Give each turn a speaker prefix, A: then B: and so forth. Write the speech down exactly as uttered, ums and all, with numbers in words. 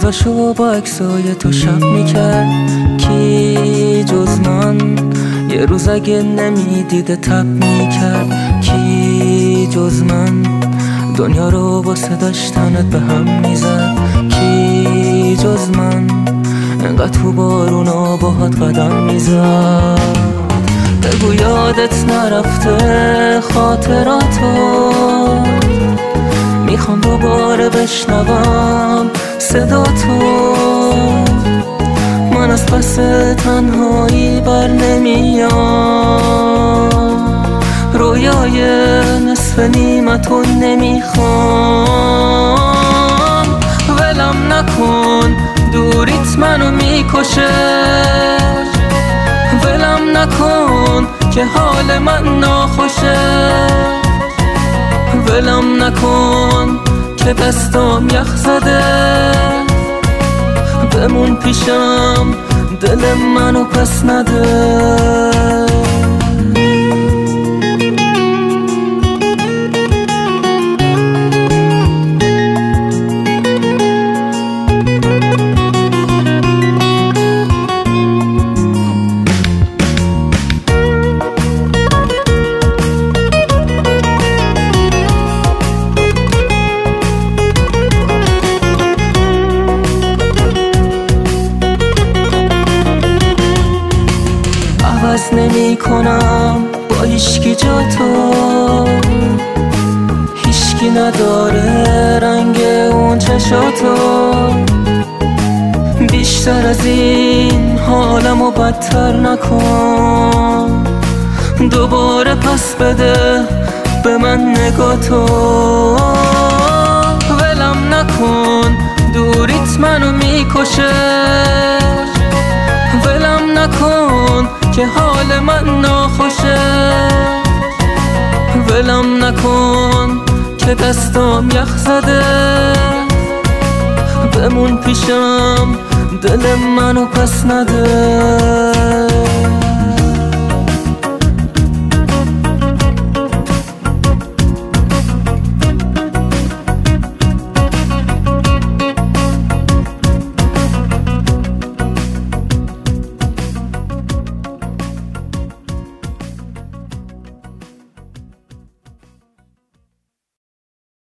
A: روزاشو با عکسای تو شب میکرد کی جز من؟ یه روز اگه نمیدیده تب میکرد کی جز من؟ دنیا رو واسه داشتنت به هم میزد کی جز من؟ انقدر تو بارونا باهات قدم میزد. بگو یادت نرفته خاطراتو، میخوام دوباره بشنوم صدا تو. من از پس تنهایی بر نمیام، رویای نصف نیمتو نمیخوام. ولم نکن دوریت منو میکشه، ولم نکن که حال من ناخوشه. ولم نکن که دستام یخ زده، بمون پیشم دل منو پس نده. عوض نمی کنم با هیچکی جا تو، هیچکی نداره رنگ اون چشاتو. بیشتر از این حالمو بدتر نکن، دوباره پس بده به من نگاتو. ولم نکن دوریت منو میکشه، ولم نکن که حال من ناخوشه. ولم نکن که دستام یخ زده، بمون پیشم دل منو پس نده.